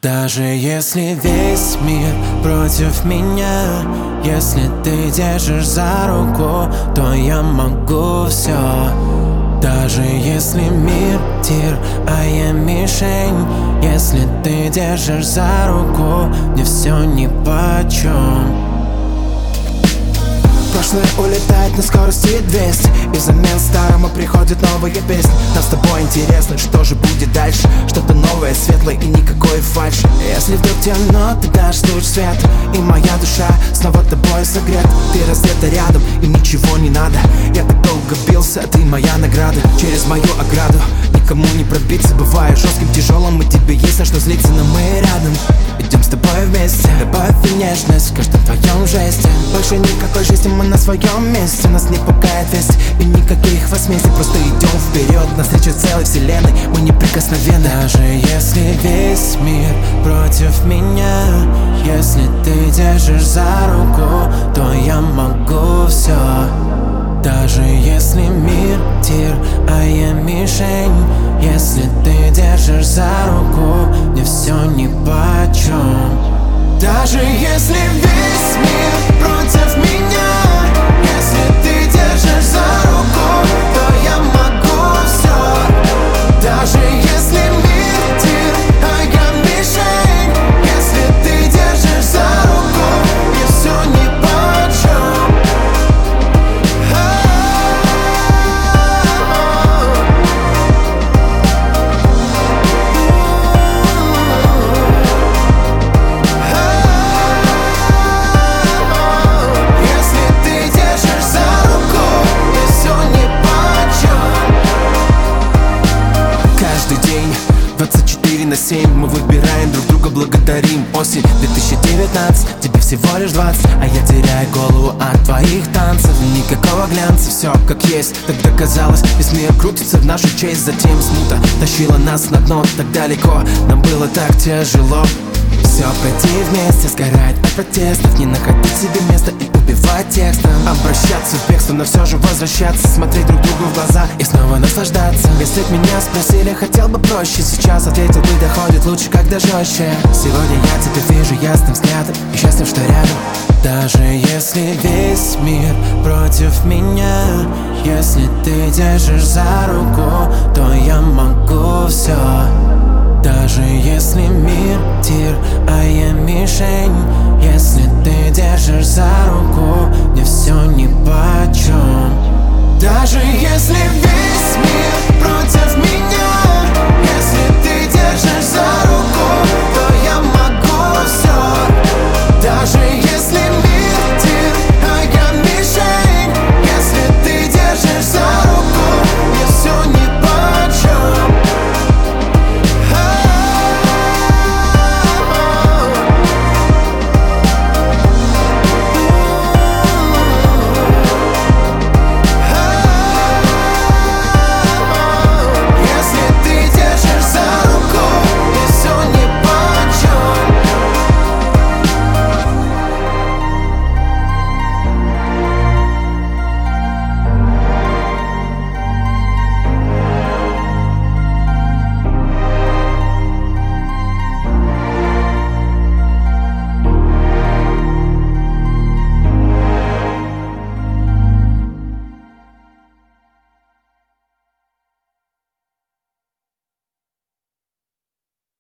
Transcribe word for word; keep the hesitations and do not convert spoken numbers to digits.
Даже если весь мир против меня, если ты держишь за руку, то я могу все. Даже если мир тир, а я мишень, если ты держишь за руку, мне все нипочем. Прошлое улетает на скорости двести, и взамен старому приходит новая песня. Нам с тобой интересно, что же будет дальше. Что-то новое, светлое и никакой фальши. Если вдруг темно, ты дашь луч света, и моя душа снова тобой согрета. Ты раздета рядом, и ничего не надо. Я так долго бился, ты моя награда. Через мою ограду никому не пробиться. Бываю жестким, тяжелым, и тебе есть на что злиться, но мы рядом. Идем с тобой вместе, любовь и нежность в каждом твоем жесте. Больше никакой жизни, мы на своем месте. Нас не пугает весть и никаких возмездий. Просто идем вперед, навстречу целой вселенной. Мы неприкосновенны. Даже если весь мир против меня, если ты держишь за руку, то я могу все. Даже если мир тир, а я мишень, если ты держишь за руку, мне все нипочем. Даже если весь мир против меня, если ты держишь за руку, то я могу все. Даже если мир тир, а я мишень, если ты держишь за руку, мне все нипочем. двадцать четыре на семь мы выбираем друг друга, благодарим. Осень две тысячи девятнадцать, тебе всего лишь двадцать, а я теряю голову от твоих танцев. Никакого глянца, все как есть. Тогда казалось, весь мир крутится в нашу честь. Затем смута тащила нас на дно так далеко. Нам было так тяжело все пройти вместе, сгорать от протестов, не находить себе места и убивать текстом. Обращаться в бегство, но все же возвращаться, смотреть друг другу в глаза и снова наслаждаться. Если б меня спросили, хотел бы проще, сейчас ответил бы, доходит лучше, когда жестче. Сегодня я тебя вижу ясным взглядом и счастлив, что рядом. Даже если весь мир против меня, если ты держишь за руку, то я могу все. Даже если мир тир, а я мишень, если ты держишь за руку, мне все нипочем. Даже если весь мир против меня,